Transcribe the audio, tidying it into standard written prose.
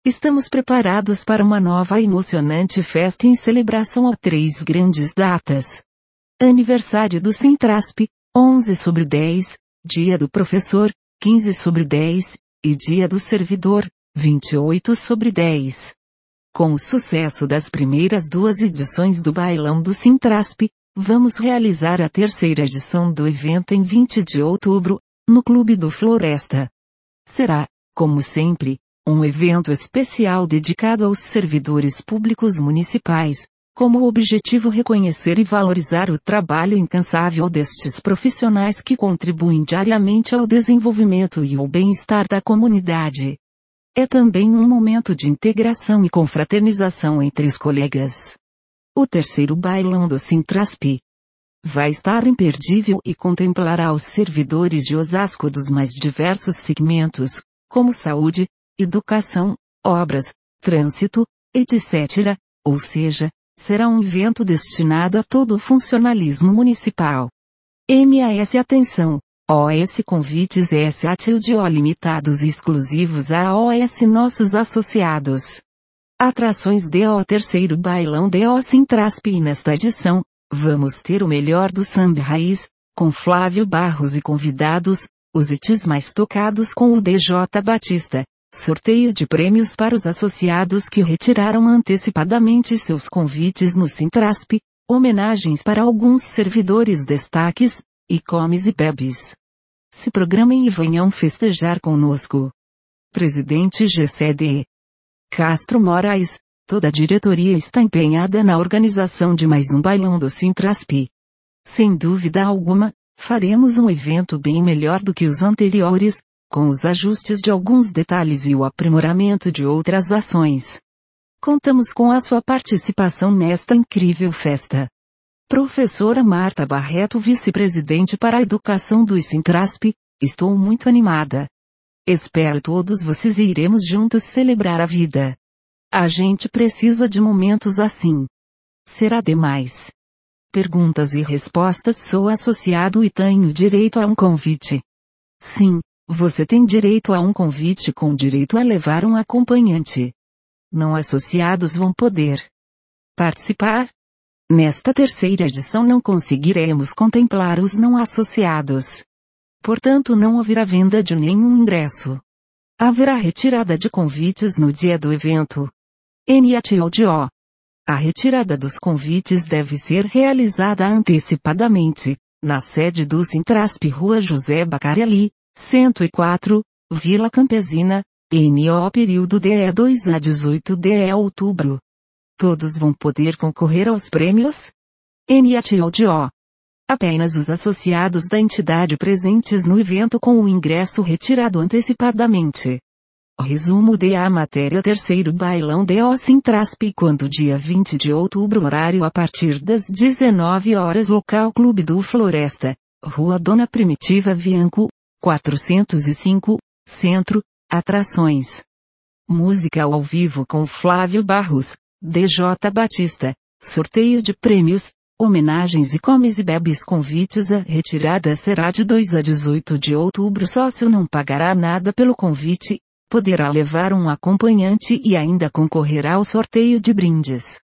Estamos preparados para uma nova e emocionante festa em celebração a 3 grandes datas. Aniversário do Sintrasp, 11/10, Dia do Professor, 15/10, e Dia do Servidor, 28/10. Com o sucesso das primeiras 2 edições do Bailão do Sintrasp, vamos realizar a 3ª edição do evento em 20 de outubro, no Clube do Floresta. Será, como sempre, um evento especial dedicado aos servidores públicos municipais, como objetivo reconhecer e valorizar o trabalho incansável destes profissionais que contribuem diariamente ao desenvolvimento e ao bem-estar da comunidade. É também um momento de integração e confraternização entre os colegas. O 3º Bailão do Sintrasp vai estar imperdível e contemplará os servidores de Osasco dos mais diversos segmentos, como saúde, educação, obras, trânsito, etc., ou seja, será um evento destinado a todo o funcionalismo municipal. MAS Atenção! OS Convites S.A.T.O. limitados e exclusivos a OS nossos associados. Atrações DO 3º Bailão DO Sintrasp e nesta edição, vamos ter o melhor do samba raiz, com Flávio Barros e convidados, os hits mais tocados com o DJ Batista. Sorteio de prêmios para os associados que retiraram antecipadamente seus convites no Sintrasp, homenagens para alguns servidores destaques, e comes e bebes. Se programem e venham festejar conosco. Presidente GCD Castro Moraes, toda a diretoria está empenhada na organização de mais um bailão do Sintrasp. Sem dúvida alguma, faremos um evento bem melhor do que os anteriores, com os ajustes de alguns detalhes e o aprimoramento de outras ações. Contamos com a sua participação nesta incrível festa. Professora Marta Barreto, vice-presidente para a educação do Sintrasp, estou muito animada. Espero todos vocês e iremos juntos celebrar a vida. A gente precisa de momentos assim. Será demais. Perguntas e respostas. Sou associado e tenho direito a um convite. Sim. Você tem direito a um convite com direito a levar um acompanhante. Não associados vão poder participar. Nesta 3ª edição não conseguiremos contemplar os não associados. Portanto não haverá venda de nenhum ingresso. Haverá retirada de convites no dia do evento. NATODO. A retirada dos convites deve ser realizada antecipadamente, na sede do Sintrasp, Rua José Bacariali, 104, Vila Campesina, NO período DE 2 a 18 DE outubro. Todos vão poder concorrer aos prêmios? NATODO. Apenas os associados da entidade presentes no evento com o ingresso retirado antecipadamente. Resumo da matéria 3º Bailão DO Sintrasp quando dia 20 de outubro horário a partir das 19 horas local Clube do Floresta, Rua Dona Primitiva Vianco, 405, Centro, atrações. Música ao vivo com Flávio Barros, DJ Batista, sorteio de prêmios, homenagens e comes e bebes convites. A retirada será de 2 a 18 de outubro. Sócio não pagará nada pelo convite, poderá levar um acompanhante e ainda concorrerá ao sorteio de brindes.